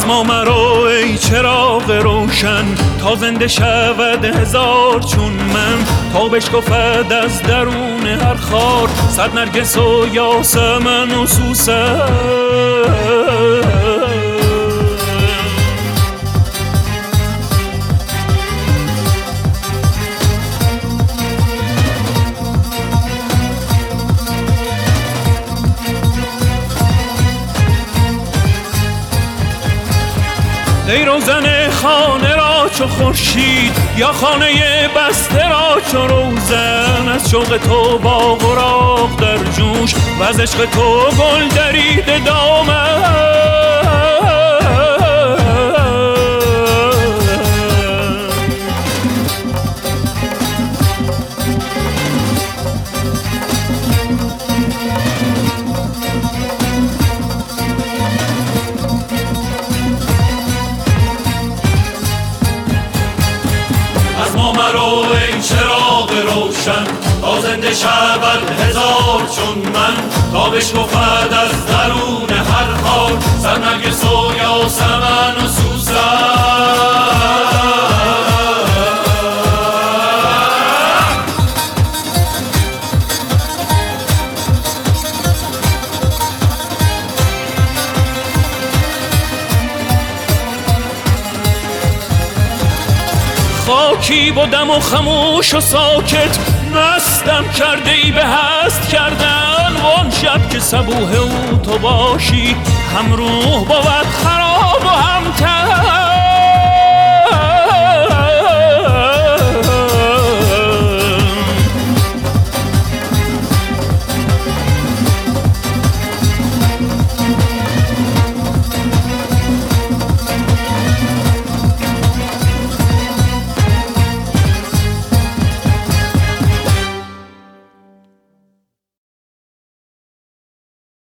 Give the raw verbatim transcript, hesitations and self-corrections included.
از ما مرو ای چراغ روشن، تا زنده شود هزار چون من، تا بشکفد از درون هر خار صد نرگس و یاسمن و سوسن. ای روزن خانه را چو خورشید، یا خانه بسته را چو روزن، از شوق تو باغ و راغ در جوش، و از عشق تو گل دریده دامن. از ما مرو ای چراغ روشن، تا زنده شود هزار چون من، تا بشکفد از درون هر خار صد نرگس و یاسمن و سوسن. خاکی بودم و خموش و ساکت، مستم کرده ای به هست کردن، وان شب که صبوح او تو باشی، هم روح بود خراب و هم تن.